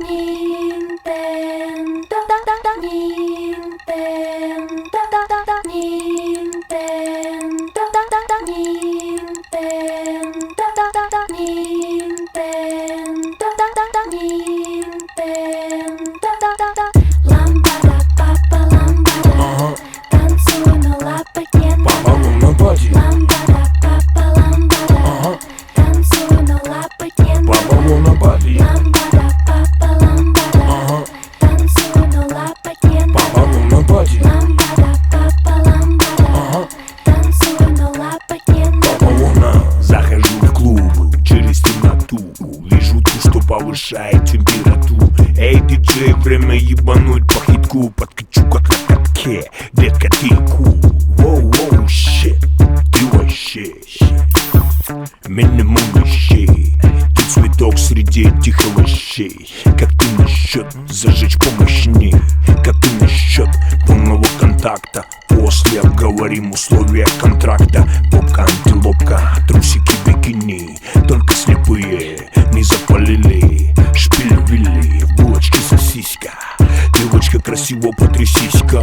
Повышает температуру. Эй, диджей, время ебануть по хитку. Подкачу как на катке, детка, ты кул. Воу-воу, щит, ты вообще минимум вещей. Ты цветок среди этих овощей. Как ты насчет зажечь помощней? Как ты насчет полного контакта? После обговорим условия контракта. Попка, антилопка, трусики, бикини. Только слепые не запалили. Шпиль вилли, в булочке сосиска. Девочка красиво потрясиська.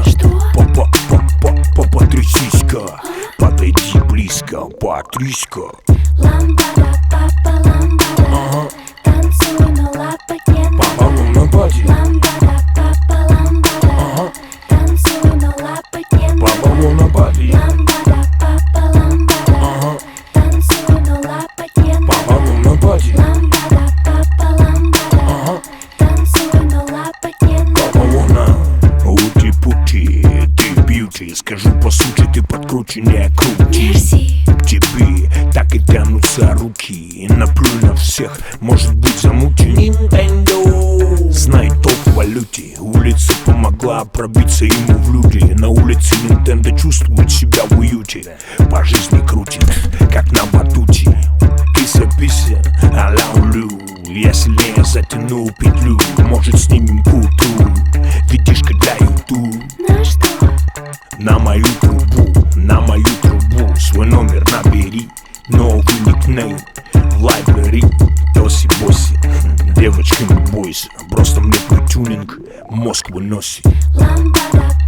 Потрясиська. Подойди близко, Патриська. Ламбада, папа, ламбада. Танцуй на лапоть. Папа, луна, бади. Ламбада, папа, ламбада. Танцуй на лапоть. Папа, луна, бади. Ламбада, папа, ламбада. Танцуй на лапоть. Папа, луна, бади. Ламбада, папа, ламбада. Танцуй на лапоть. Папа, луна, ути-пути, ты бьюти. Скажу по сути, ты подкруче, не крути. Мерси. К тебе так и тянутся руки. И наплюй на всех, может быть замути. Nintendo знает толк в валюте. Улица помогла пробиться ему в люди. На улице Nintendo чувствует себя в уюте. По жизни крутит, как на батуте. Кися-пися, а-ля улю. Я сильнее затяну петлю. Может, снимем куту. Видишка для ютуб. На что? На мою трубу, на мою трубу. Свой номер набери. Новый никнейм в лайбрери. Тоси-боси, девочка, не бойся. Просто мне твой тюнинг мозг выносит. Ламбада,